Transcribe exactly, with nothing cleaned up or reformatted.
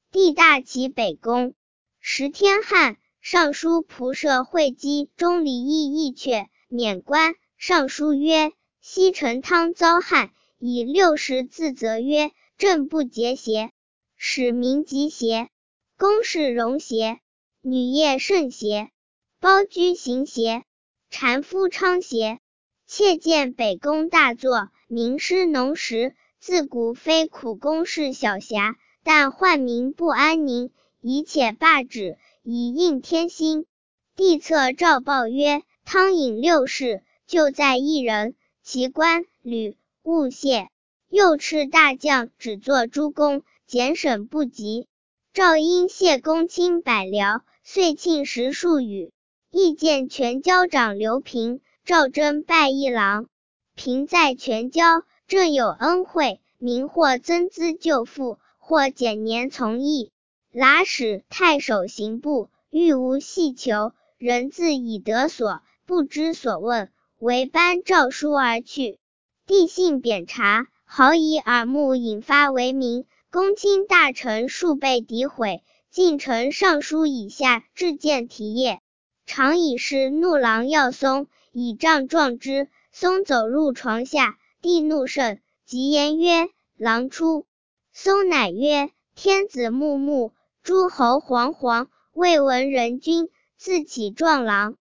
帝大齐北宫。时天旱，尚书仆射会稽中李毅义阙，免官。上书曰：西陈汤遭旱，以六十自责曰：朕不节邪？使民疾邪？宫室荣邪？女业甚邪？包居行邪？禅夫昌邪？妾见北宫大作，名师农时，自古非苦宫事小侠，但患民不安宁，以且罢止，以应天心。帝策诏报曰：汤饮六世，就在一人，其官吕务谢。又敕大将只作诸公，检审不及。诏因谢公卿百僚，遂庆时数语。亦见全交长刘平，赵祯拜一郎。平在全交，正有恩惠，民或增资就赋，或减年从役。剌史太守刑部，欲无细求，人自以得所，不知所问，唯颁诏书而去。帝信贬察，好以耳目引发为名，公卿大臣数被诋毁，进呈尚书以下至谏题页。常以是怒狼要松，以杖撞之，松走入床下，帝怒甚，即言曰：狼出。松乃曰：天子穆穆，诸侯惶惶，未闻人君，自起撞狼。